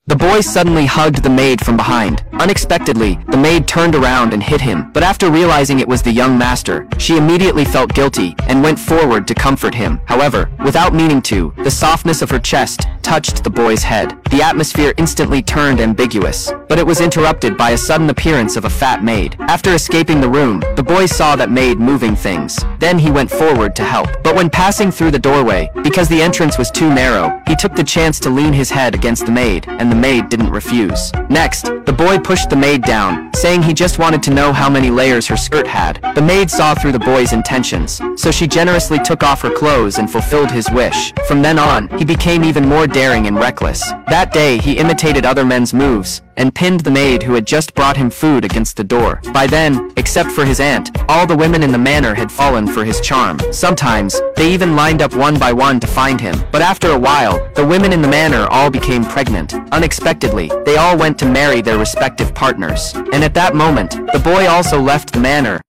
The boy suddenly hugged the maid from behind. Unexpectedly, the maid turned around and hit him, but after realizing it was the young master, she immediately felt guilty and went forward to comfort him. However, without meaning to, the softness of her chest touched the boy's head. The atmosphere instantly turned ambiguous, but it was interrupted by a sudden appearance of a fat maid. After escaping the room, the boy saw that maid moving things. Then he went forward to help. But when passing through the doorway, because the entrance was too narrow, he took the chance to lean his head against the maid, and the maid didn't refuse. Next, the boy pushed the maid down, saying he just wanted to know how many layers her skirt had. The maid saw through the boy's intentions, so she generously took off her clothes and fulfilled his wish. From then on, he became even more daring and reckless. That day, he imitated other men's moves, and pinned the maid who had just brought him food against the door. By then, except for his aunt, all the women in the manor had fallen for his charm. Sometimes, they even lined up one by one to find him. But after a while, the women in the manor all became pregnant. Unexpectedly, they all went to marry their respective partners. And at that moment, the boy also left the manor.